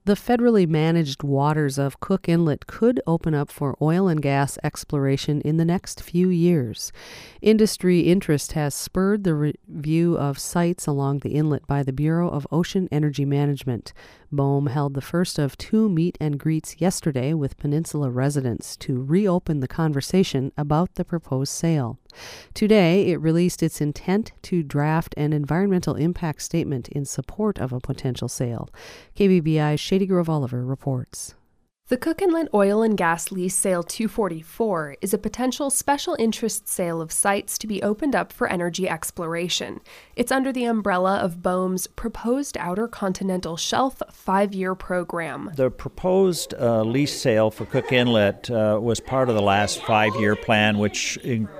The federally managed waters of Cook Inlet could open up for oil and gas exploration in the next few years. Industry interest has spurred the review of sites along the inlet by the Bureau of Ocean Energy Management. BOEM held the first of two meet and greets yesterday with Peninsula residents to reopen the conversation about the proposed sale. Today, it released its intent to draft an environmental impact statement in support of a potential sale. KBBI's Shady Grove Oliver reports. The Cook Inlet Oil and Gas Lease Sale 244 is a potential special interest sale of sites to be opened up for energy exploration. It's under the umbrella of BOEM's proposed Outer Continental Shelf 5-year program. The proposed lease sale for Cook Inlet was part of the last 5-year plan, which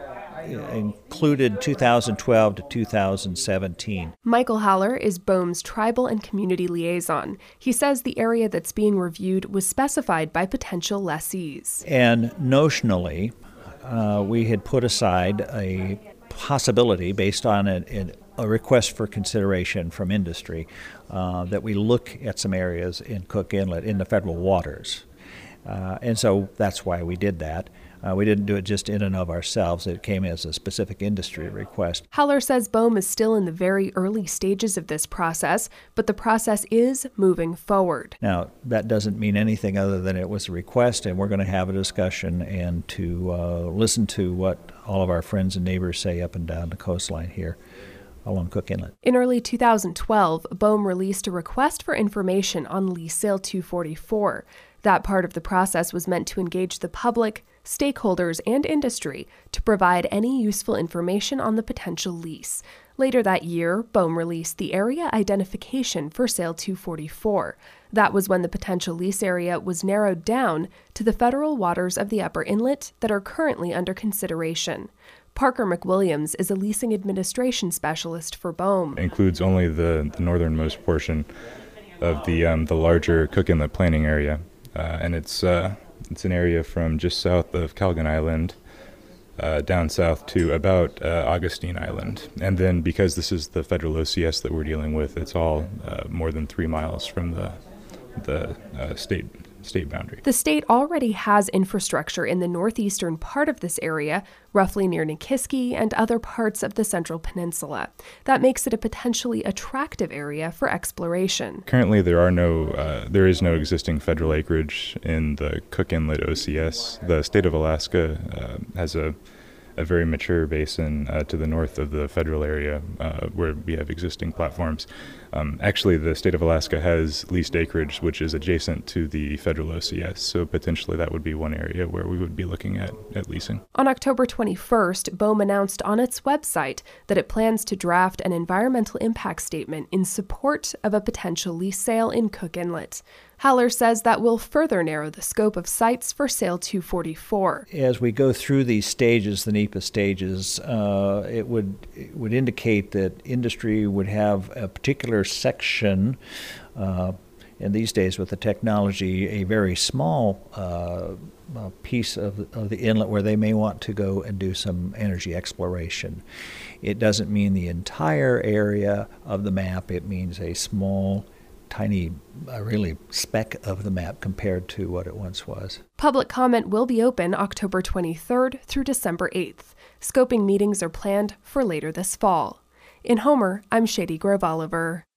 included 2012 to 2017. Michael Haller is BOEM's Tribal and Community Liaison. He says the area that's being reviewed was specified by potential lessees. And notionally, we had put aside a possibility based on a request for consideration from industry that we look at some areas in Cook Inlet in the federal waters. And so that's why we did that. We didn't do it just in and of ourselves. It came as a specific industry request. Haller says BOEM is still in the very early stages of this process, but the process is moving forward. Now, that doesn't mean anything other than it was a request, and we're going to have a discussion and to listen to what all of our friends and neighbors say up and down the coastline here along Cook Inlet. In early 2012, BOEM released a request for information on Lease Sale 244. That part of the process was meant to engage the public, stakeholders, and industry to provide any useful information on the potential lease. Later that year, BOEM released the area identification for Sale 244. That was when the potential lease area was narrowed down to the federal waters of the Upper Inlet that are currently under consideration. Parker McWilliams is a leasing administration specialist for BOEM. It includes only the northernmost portion of the larger Cook Inlet planning area, and it's an area from just south of Calgon Island down south to about Augustine Island. And then because this is the federal OCS that we're dealing with, it's all more than 3 miles from the state boundary. The state already has infrastructure in the northeastern part of this area, roughly near Nikiski and other parts of the Central Peninsula. That makes it a potentially attractive area for exploration. Currently, there is no existing federal acreage in the Cook Inlet OCS. The state of Alaska has a very mature basin to the north of the federal area where we have existing platforms. Actually, the state of Alaska has leased acreage which is adjacent to the federal OCS, so potentially that would be one area where we would be looking at leasing. On October 21st, BOEM announced on its website that it plans to draft an environmental impact statement in support of a potential lease sale in Cook Inlet. Haller says that will further narrow the scope of sites for Sale 244. As we go through these stages, the NEPA stages, it would indicate that industry would have a particular section, and these days with the technology, a very small piece of the inlet where they may want to go and do some energy exploration. It doesn't mean the entire area of the map. It means a small, tiny, really speck of the map compared to what it once was. Public comment will be open October 23rd through December 8th. Scoping meetings are planned for later this fall. In Homer, I'm Shady Grove Oliver.